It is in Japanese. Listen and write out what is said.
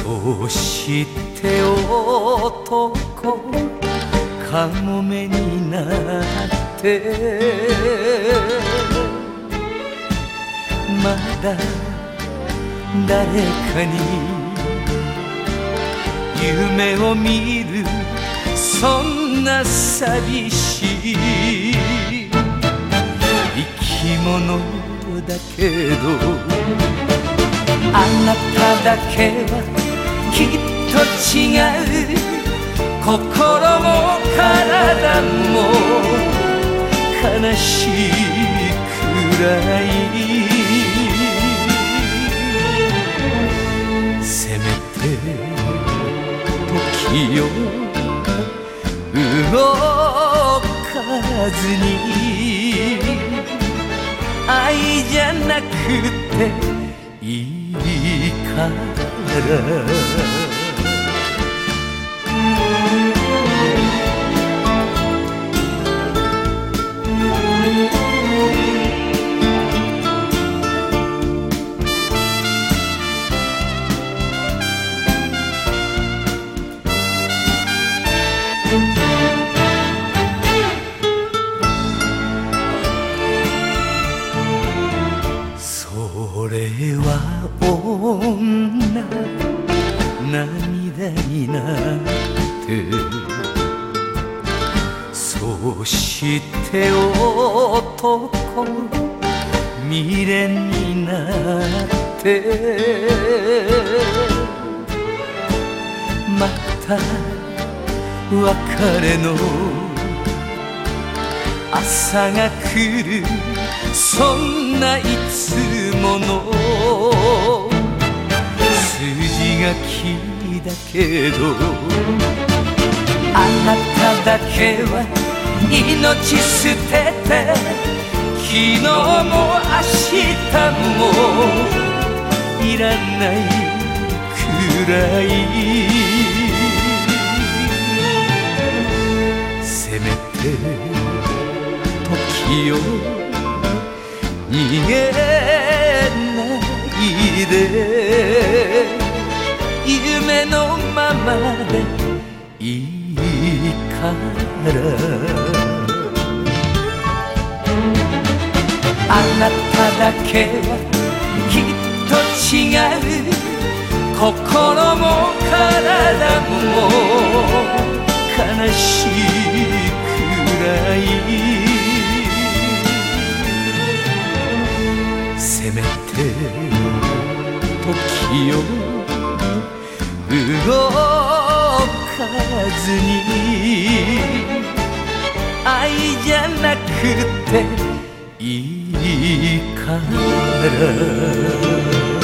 そうして男かもめになってまだ誰かに夢を見るそんな寂しい生き物だけどあなただけはきっと違う心も体も悲しいくらいせめて時を動かずに愛じゃなくていいからそれは女涙になってそして男未練になってまた別れの朝が来るそんないつもの筋書きだけどあなただけは命捨てて昨日も明日もいらないくらいせめて時を逃げないで夢のままでいいからあなただけはきっと違う心も体も悲しいくらいせめて時を動かずに愛じゃなくていいから